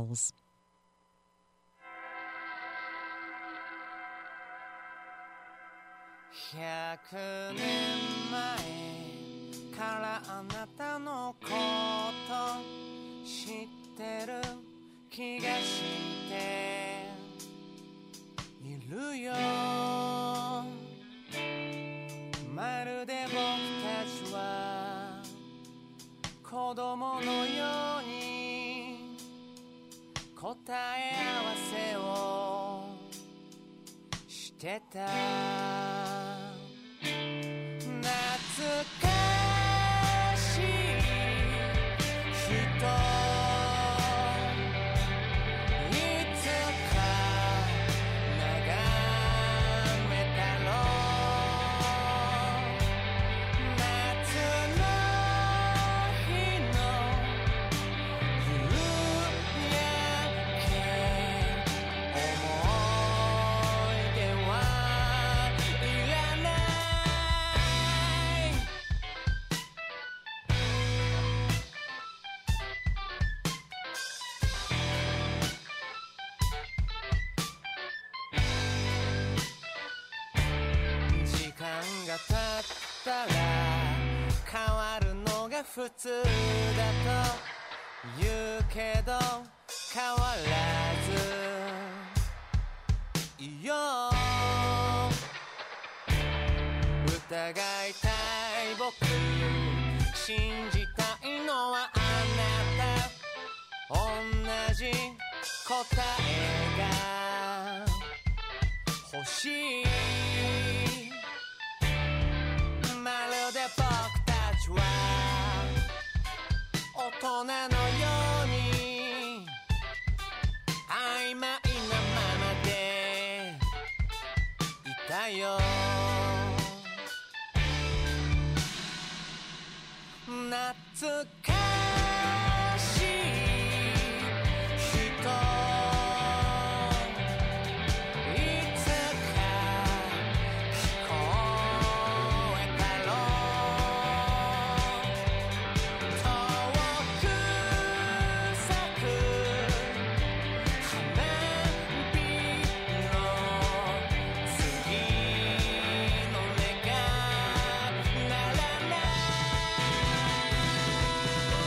Beatles. 100年前からあなたのこと知ってる気がしているよ。まるで僕たちは子供のように答え合わせをしてた。懐かしい人いつか眺めたろう。夏の日の夕焼け思い出はいらない。時間が経ったら変わるのが普通だと言うけど変わらずいよう。疑いたい僕信じたいのはあなた。同じ答えが欲しい。まるで僕たちは大人のように曖昧なままでいたよ。懐かしい人いつか聞こえたろう。遠く咲く花火の次の音が鳴らない。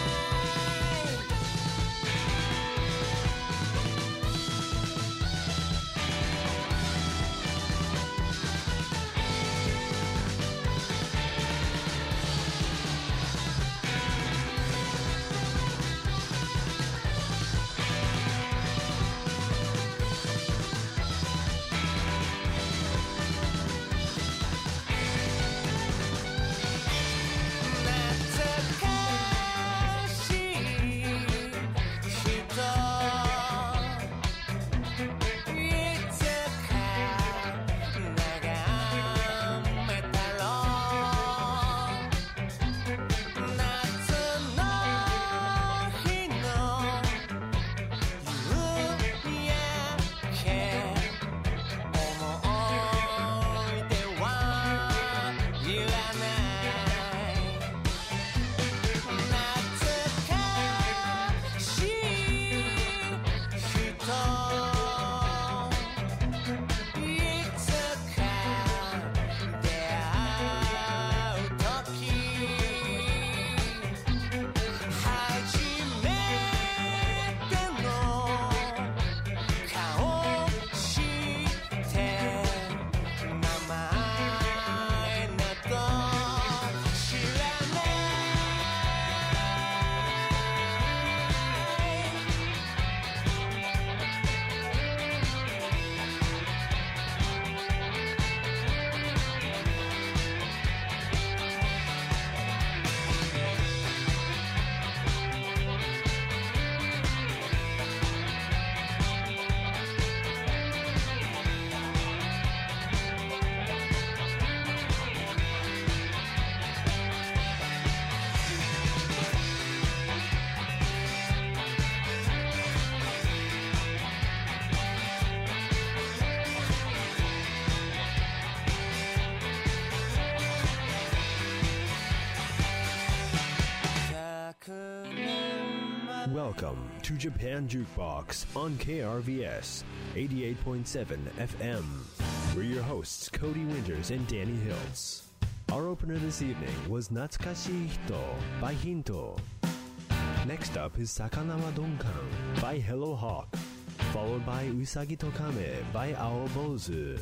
welcome to Japan Jukebox on KRVS 88.7 FM. We're your hosts, Cody Winters and Danny Hiltz. Our opener this evening was Natsukashii Hito by Hinto. Next up is Sakanawa Donkan by Hello Hawk, followed by Usagi to Kame by Aobozu.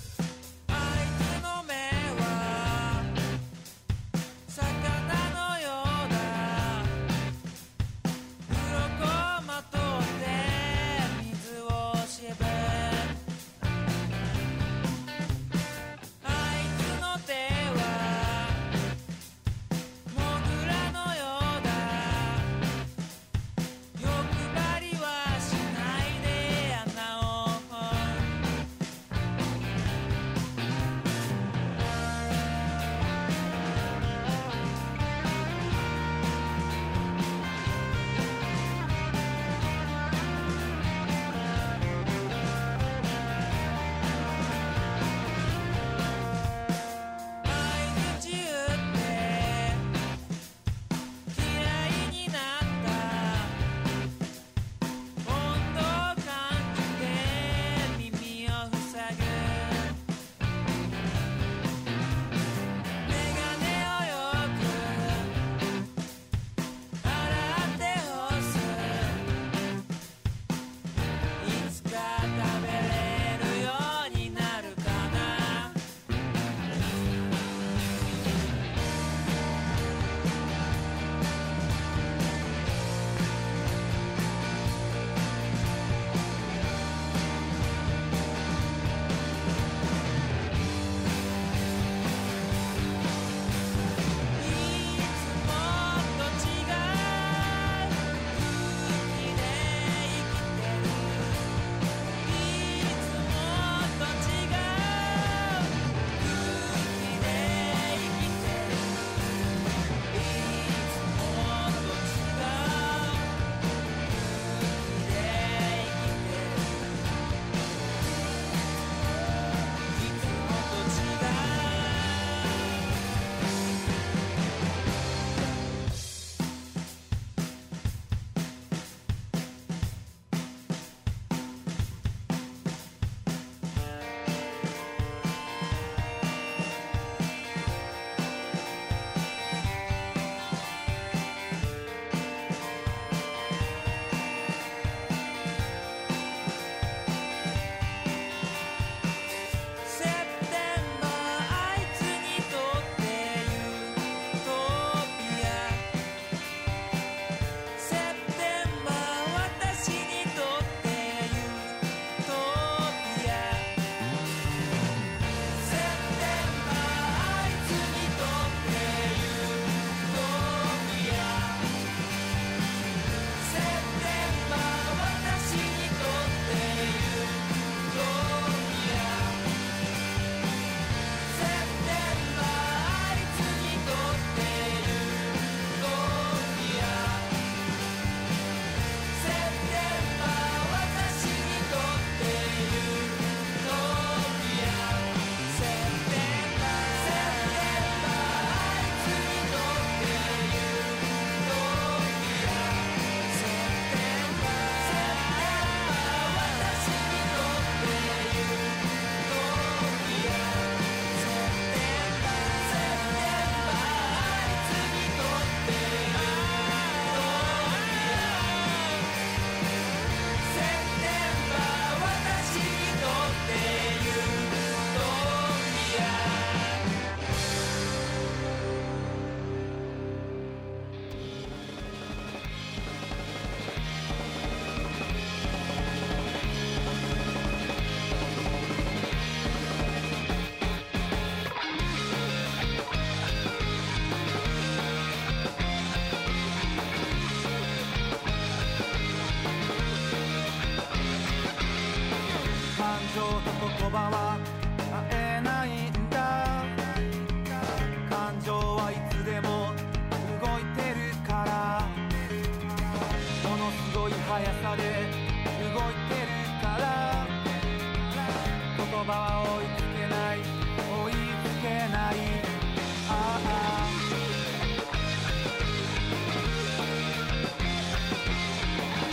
葉は絶えないんだ。感情はいつでも動いてるから、ものすごい速さで動いてるから、言葉は追いつけない追いつけない。ああ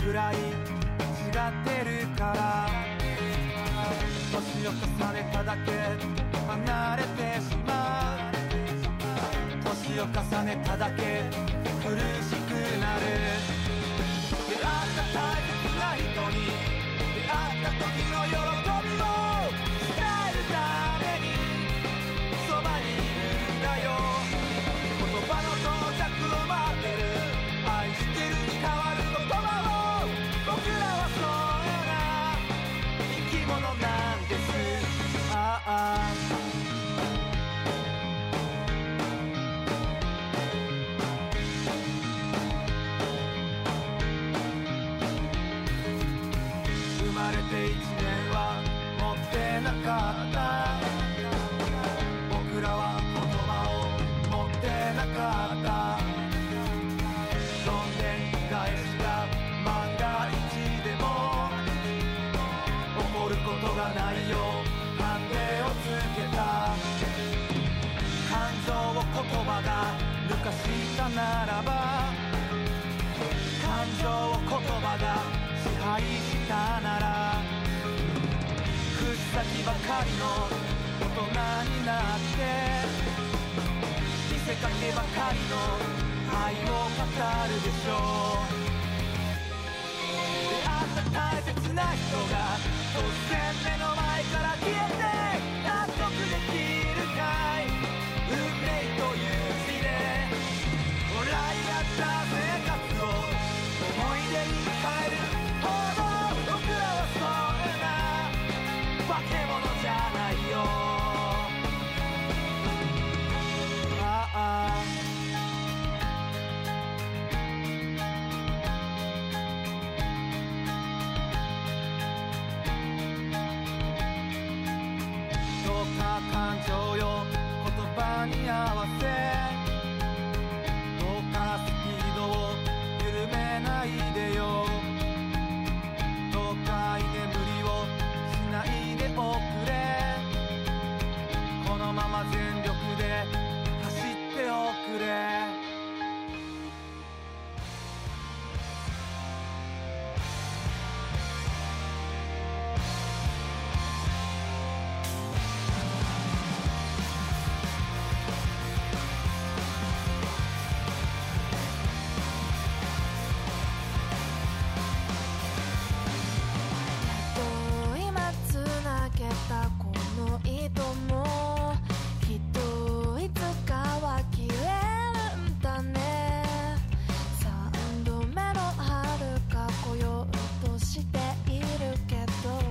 くらい違ってるから年を重ねただけ離れてしまう年を重ねただけ苦しくなる出会った大切な人に出会った時の喜びを伝えるためにそばにいるんだよ言葉の到着を待ってる愛してるに変わる言葉を僕らはそうな生き物なんですああ生まれて1年は持ってなかった僕らは言葉を持ってなかったどんでん返しが万が一でも起こることがないよハンデをつけた感情を言葉が抜かしたならば感情を言葉が支配したなら口先ばかりの大人になって見せかけばかりの愛を語るでしょう出会った大切な人が突然目の前から消えて納得できるかい運命という字で笑い合った生活を思い出に変えるほど僕らはそんな化け物じゃないよああどうか感情よ言葉に合わせどうかスピードを緩めないでよどうか居眠りをしないでおくれこのまま全力で走っておくれこの糸もきっといつかは切れるんだね3度目の春が来ようとしているけど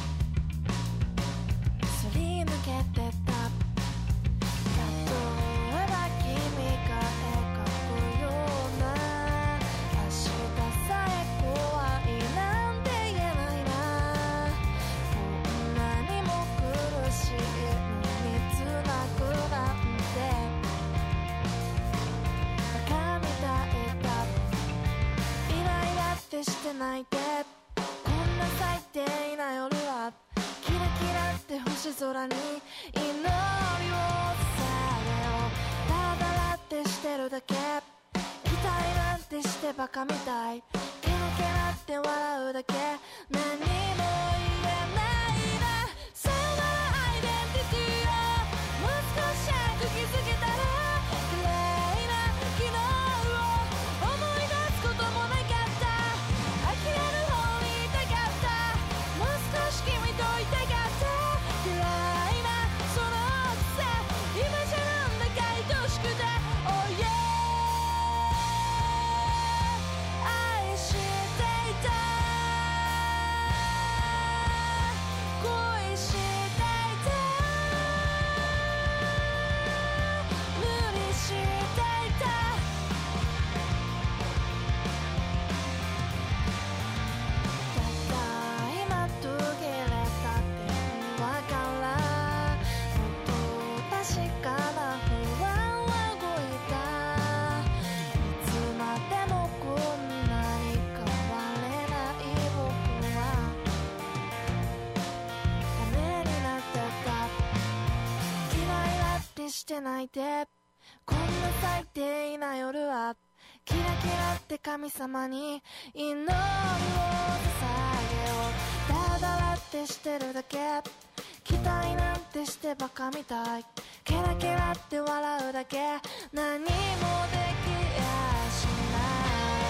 すり抜けてた例えば君が描くような明日さえ怖いなんて言えないな苦しいのにつなぐなんてバカみたいだイライラってしてないでこんな最低な夜はキラキラって星空に祈りをされよダラダラってしてるだけ期待なんてしてバカみたいケラケラって笑うだけ何も言えないなさよならアイデンティティをもう少し早く気づけたら綺麗な昨日を思い出すこともなかった呆れる方にいたかったもう少し君といたかった嫌いなその癖今じゃなんだか愛しくて Oh yeah 愛していた恋していた無理していたただ今途切れた電話からもっと確かな不安は動いたいつまでもこんなに変われない僕はダメになってた嫌いだってしてないでこんな最低な夜はキラキラって神様に祈りを捧げよう。ダラダラってしてるだけ、期待なんてしてバカみたい。ケラケラって笑うだけ、何もできやしない。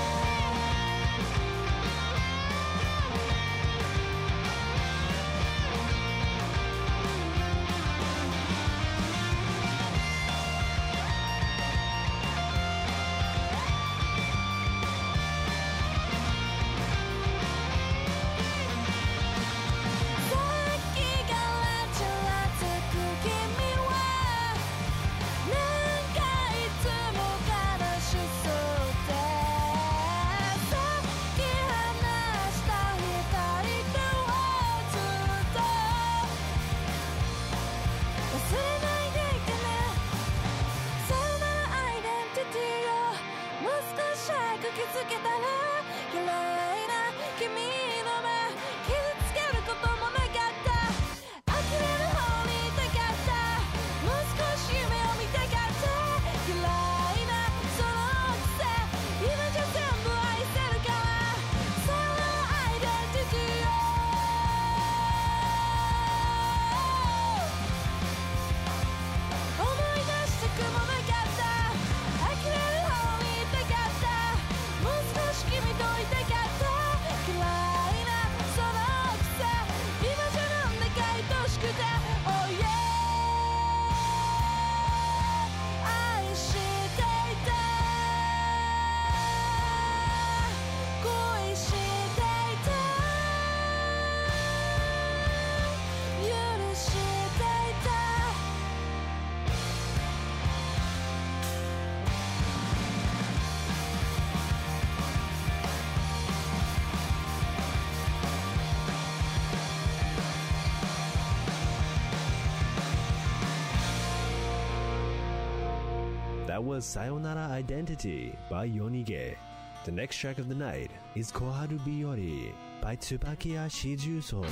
That was Sayonara Identity by Yonige. The next track of the night is Koharu Biyori by Tsubakiya Shijuso.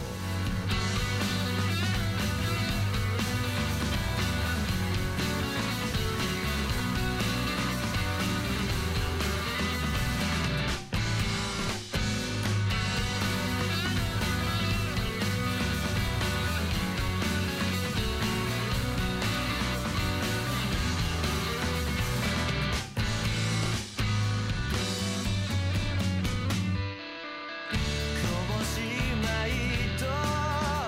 こぼしまいと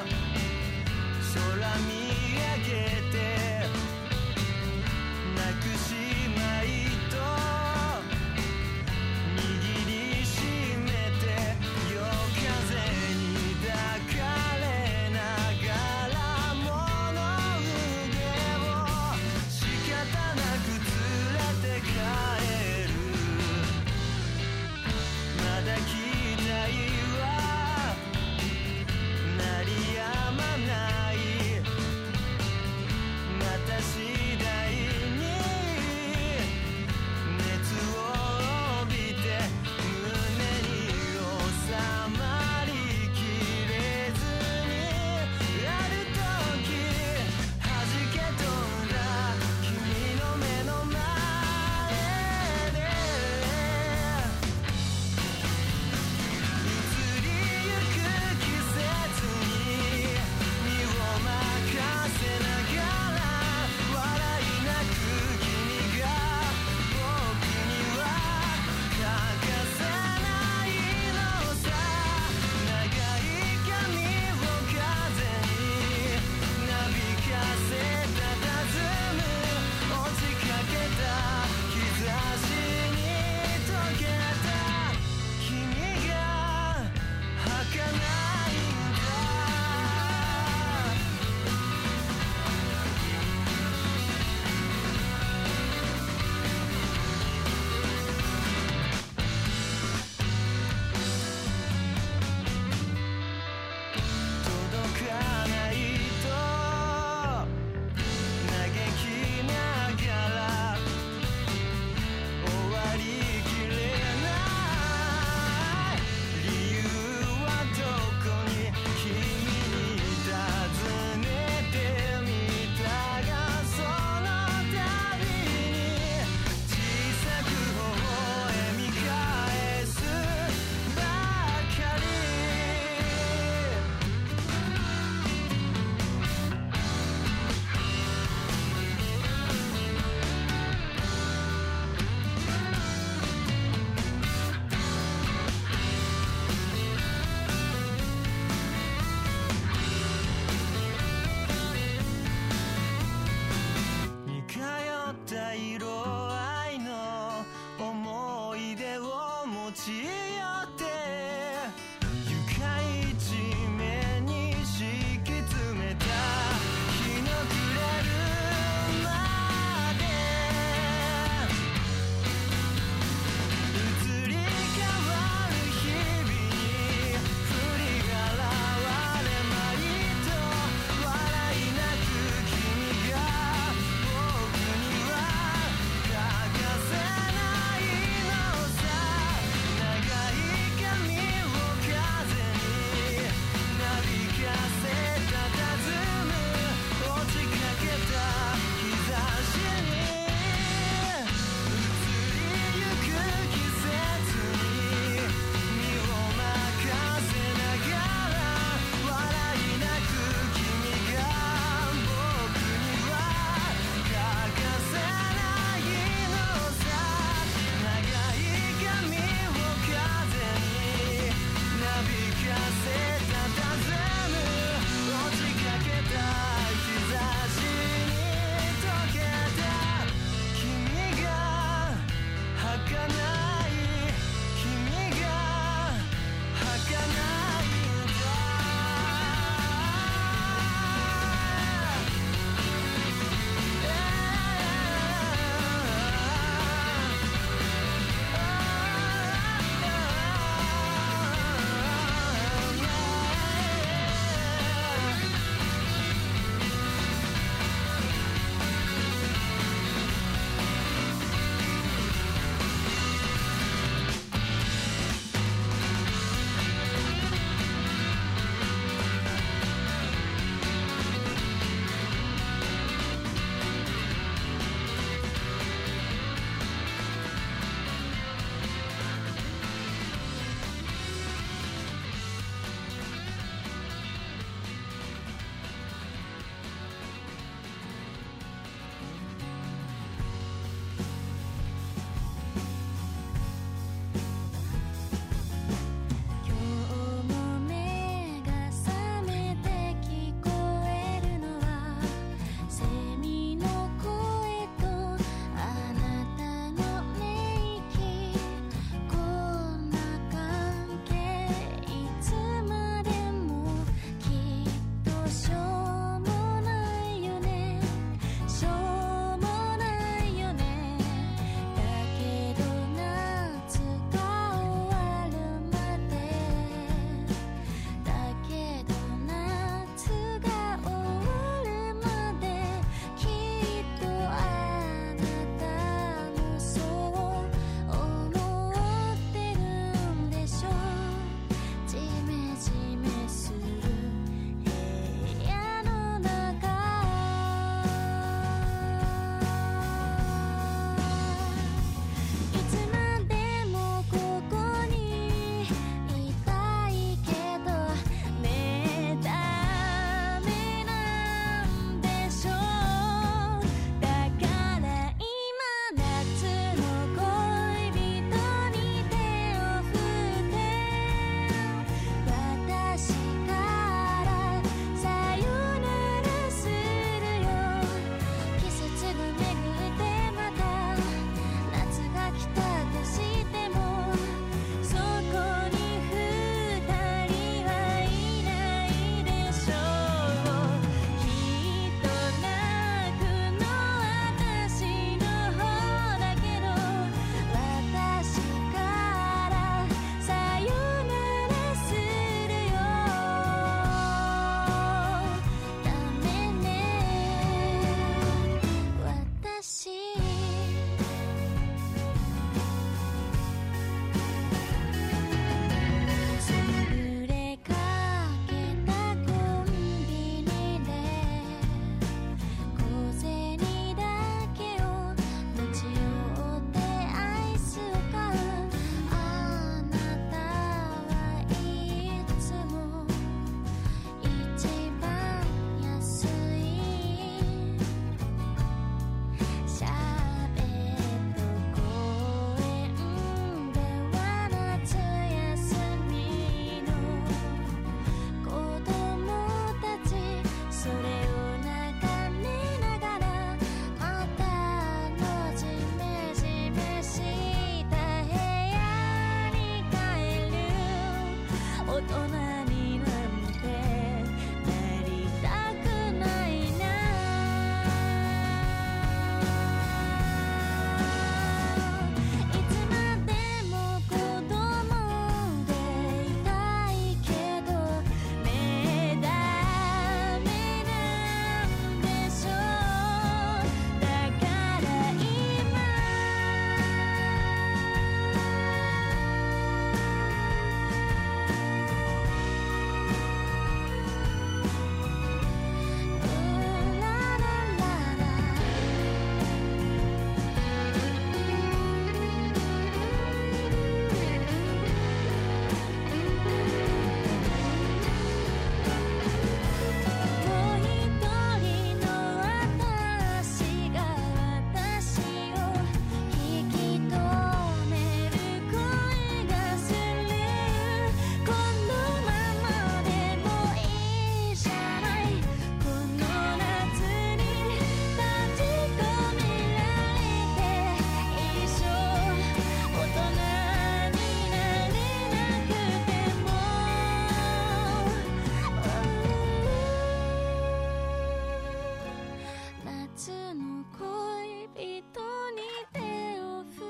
夏の恋人に手を振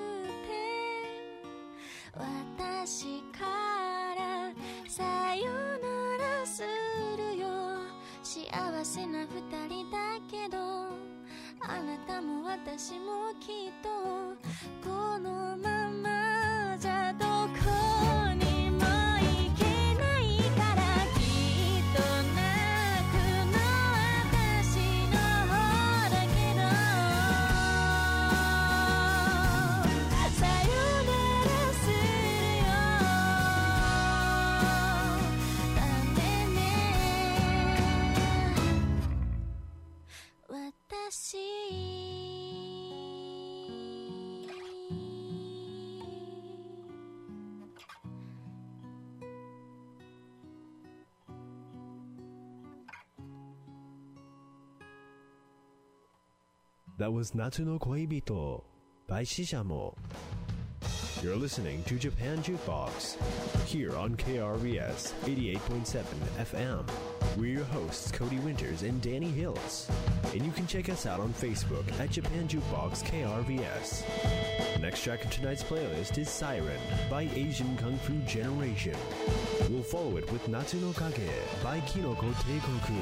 って私からさよならするよ。幸せな二人だけどあなたも私もきっとこのままじゃどこにも行けないから、きっと泣くの私の方だけどさよならするよ。ダメね私。 That was Natsu no Koibito by Shishamo. You're listening to Japan Jukebox here on KRVS 88.7 FM. We're your hosts, Cody Winters and Danny Hills. And you can check us out on Facebook at Japan Jukebox KRVS. The next track of tonight's playlist is Siren by Asian Kung Fu Generation. We'll follow it with Natsu no Kage by Kinoko Teikoku.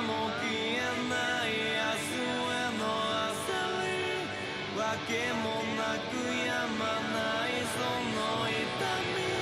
も消えない明日への焦りわけもなくやまないその痛み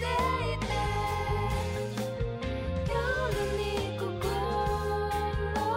夜に心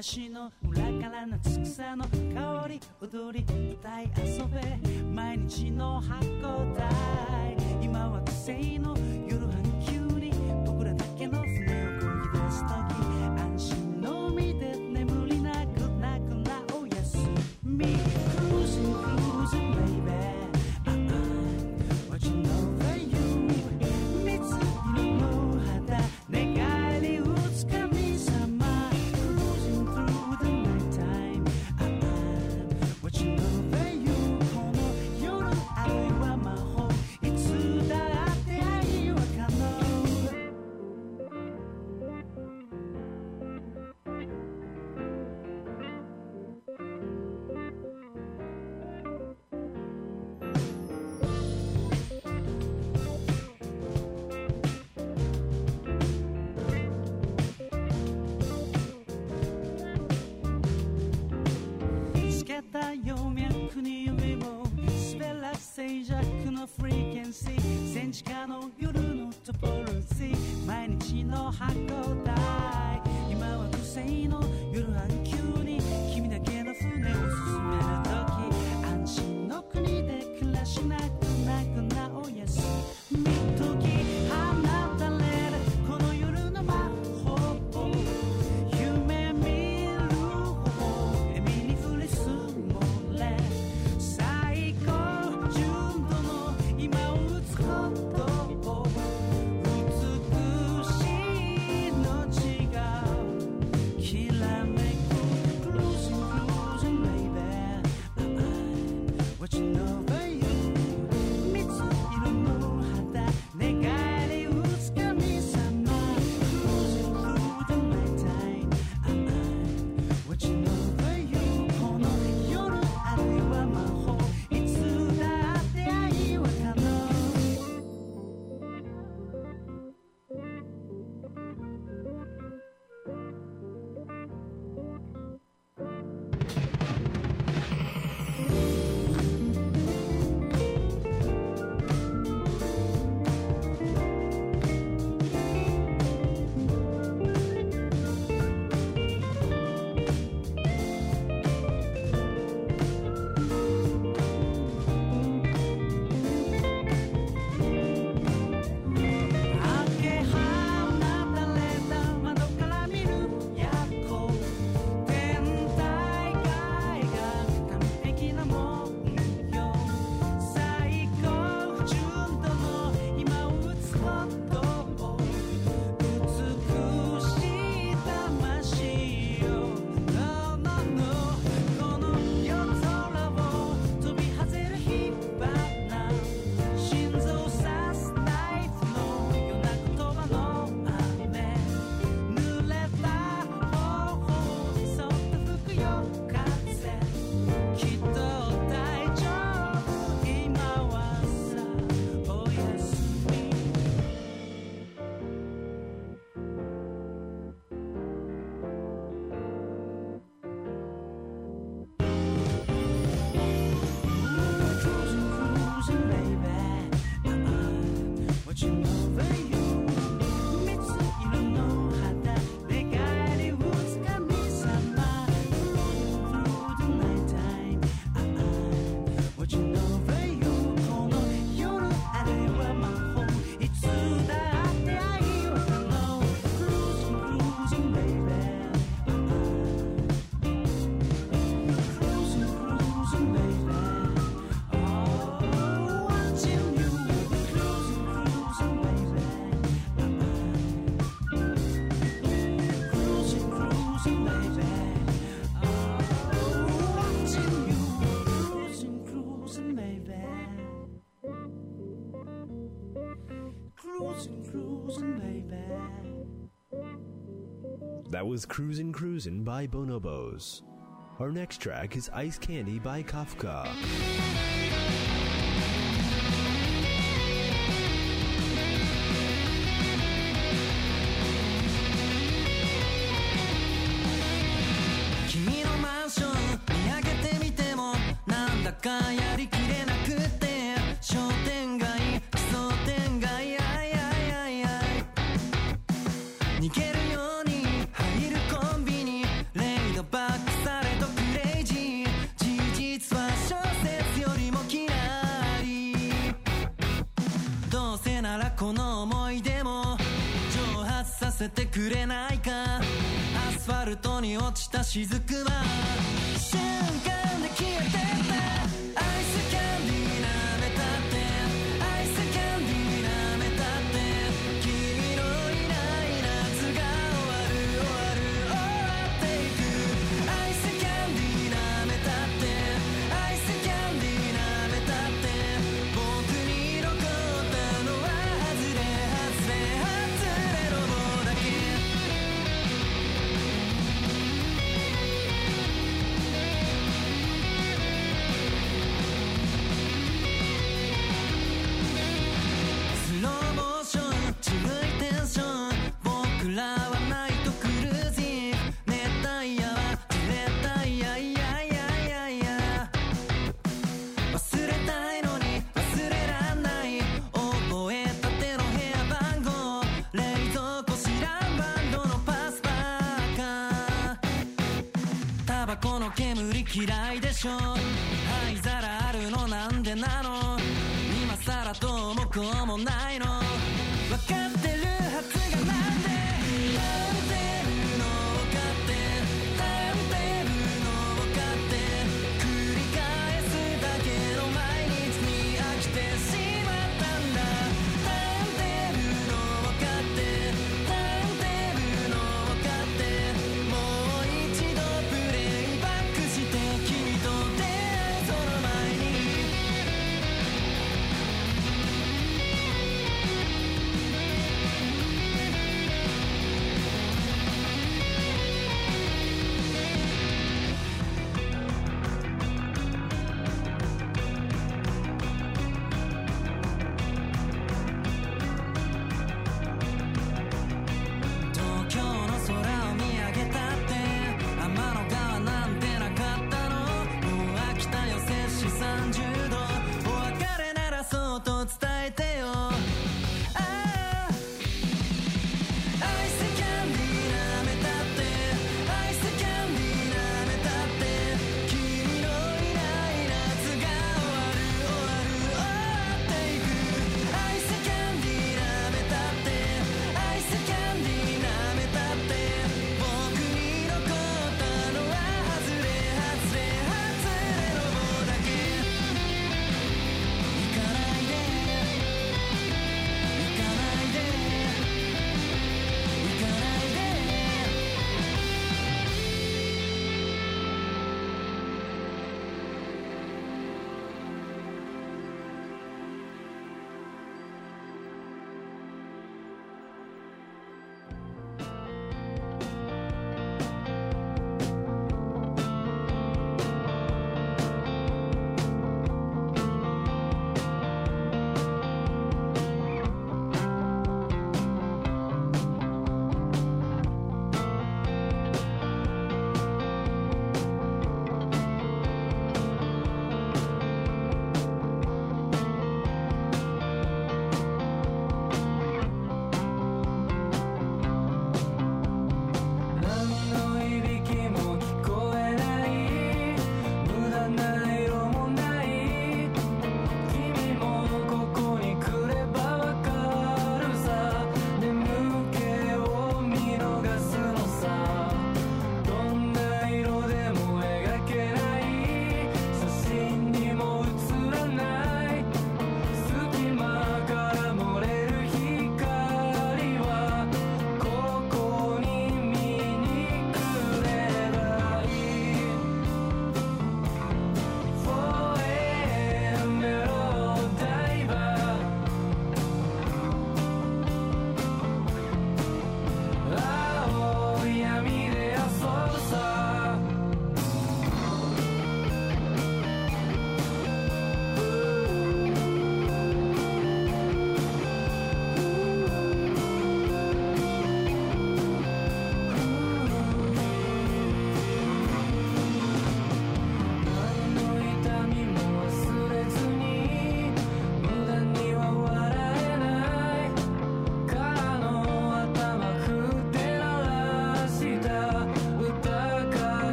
橋の裏から夏草の香り踊り歌い遊べ毎日の箱台今は癖の夜半急に僕らだけの船を漕ぎ出す時安心の海で眠りなくなくなおやすみ Cruising cruising baby Watching over you 水色の肌願いをつかみさま Cruising through the night time Watching over you この夜あるいは魔法いつだって愛は可能つけた葉脈に指を滑らせ静寂のフリーケンシー戦時下の夜のトポロジー毎日の箱台今は癖の夜半急に君だけの船を進める時安心の国で暮らしなくなくなおやすみ時放たれるこの夜の魔法夢見るほど笑みに降り積もれ最高純度の今を打つことを美しい命がきらめく Cruising cruising baby Watching over you 水色の肌願いをつかみさま Cruising through the night time Watching over you この夜あるいは魔法いつだって愛は可能開け放たれた窓から見る夜光天体界が完璧なもんよ最高純度の今を打つことを美しい魂よ No no no この夜空を飛び外れる火花心臓刺すナイフのような言葉の雨濡れた頬をそっと吹くよ風きっと大丈夫今はさおやすみCruising cruising baby Watching over you 水色の肌願いをつかみさま Cruising through the night time Watching over you この夜あるいは魔法いつだって愛は可能 Cruising cruising baby Cruising cruising baby Watching you Cruising cruising baby Cruising cruising baby Watching you Cruising cruising baby Cruising cruising baby That was Cruisin' Cruisin' by Bonobos. Our next track is Ice Candy by Kafka. 君のマンション見上げてみてもなんだかやりきれなくて商店街奇想天外逃げるように入るコンビニレイドせてくれないか。アスファルトに落ちた雫は瞬間で消えてった。アイスキャンディー舐めたって、アイスキャンディー舐めたって、君のいない夏が終わる終わる終わっていく。アイスキャンディー舐めたって、アイスキャンディー舐めたって、僕に残ったのは外れ外れ外れの棒だけ。スローモーション渋いテンション、僕らはナイトクルージング、熱帯夜は熱帯夜、いやいやいやいや、忘れたいのに忘れらんない、覚えたての部屋番号、冷蔵庫知らんバンドのパスパーカー、タバコの煙嫌いでしょ、灰皿あるのなんでなの、今さらどうもこうもないの、分かってるはずがなんで、ターンテーブルの分かって、ターンテーブルの分かって、繰り返すだけの毎日に飽きてしまったんだ。ターンテーブルの分かって、ターンテーブルの分かって、もう一度プレイバックして君と出会うその前に。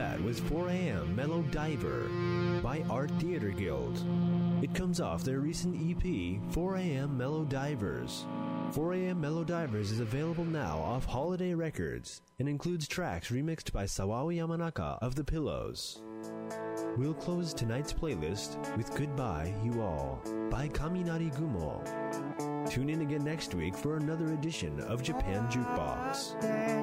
that was 4 a.m. Mellow Diver by Art Theater Guild. It comes off their recent EP, 4 a.m. Mellow Divers. 4 a.m. Mellow Divers is available now off Holiday Records and includes tracks remixed by Sawao Yamanaka of The Pillows. We'll close tonight's playlist with Goodbye You All by Kaminari Gumo. Tune in again next week for another edition of Japan Jukebox.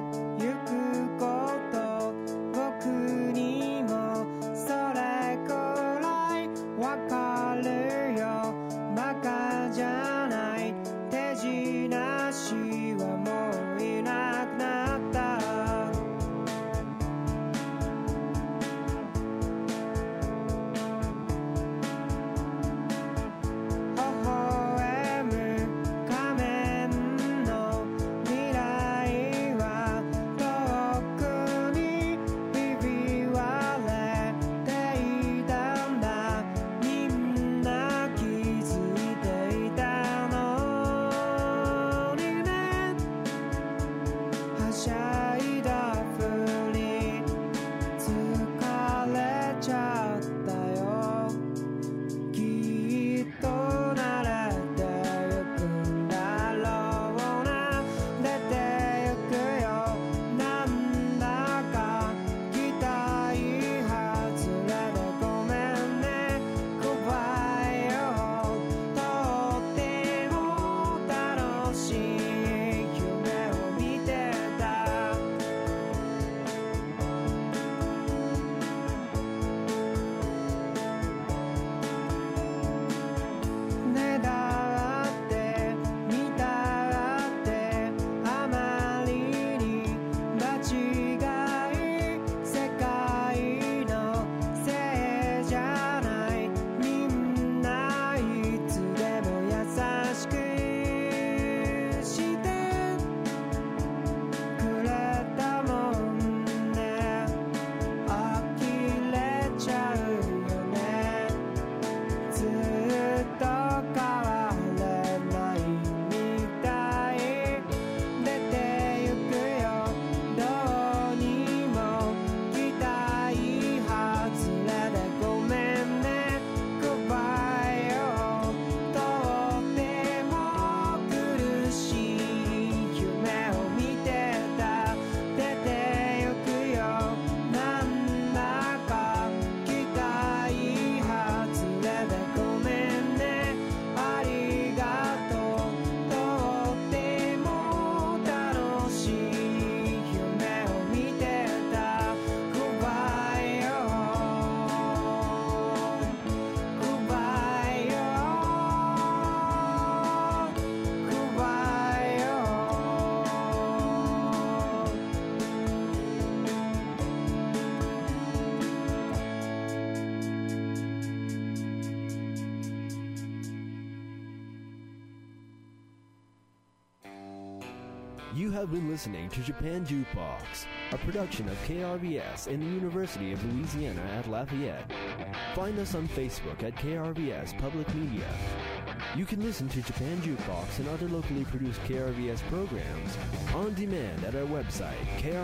'You have been listening to Japan Jukebox, a production of KRVS and the University of Louisiana at Lafayette. Find us on Facebook at KRVS Public Media. You can listen to Japan Jukebox and other locally produced KRVS programs on demand at our website,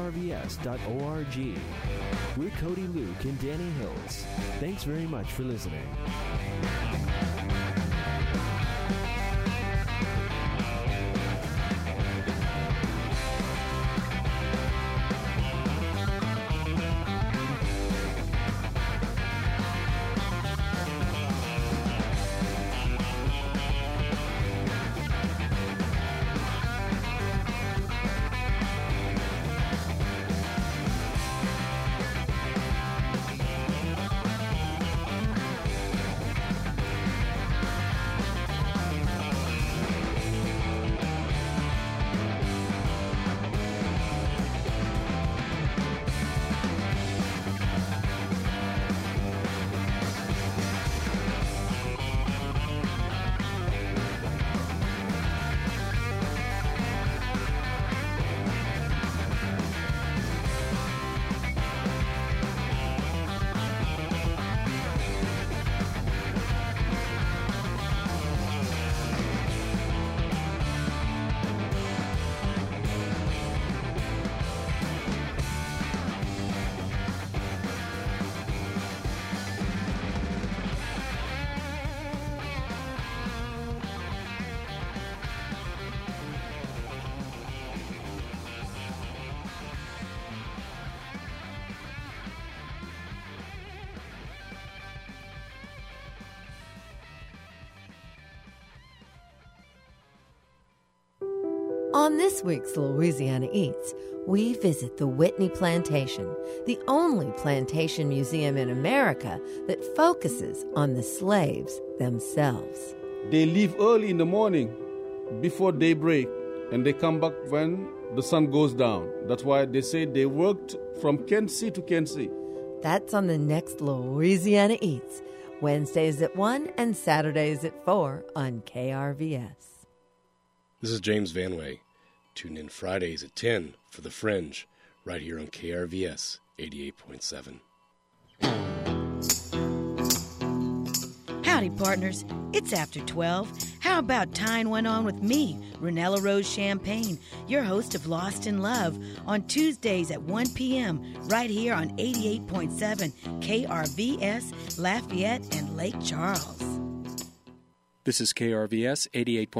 krvs.org. We're Cody Luke and Danny Hiltz. Thanks very much for listening. On this week's Louisiana Eats, we visit the Whitney Plantation, the only plantation museum in America that focuses on the slaves themselves. They leave early in the morning before daybreak, and they come back when the sun goes down. That's why they say they worked from Kensie to Kensie. That's on the next Louisiana Eats, Wednesdays at 1 and Saturdays at 4 on KRVS. This is James Vanway. Tune in Fridays at 10 for The Fringe, right here on KRVS 88.7. Howdy, partners. It's after 12. How about tying one on with me, Renella Rose Champagne, your host of Lost in Love, on Tuesdays at 1 p.m. right here on 88.7 KRVS, Lafayette, and Lake Charles. This is KRVS 88.7.